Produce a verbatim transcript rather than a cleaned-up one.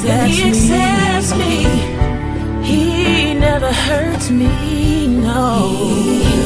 accepts, he accepts me. me. He never hurts me, no.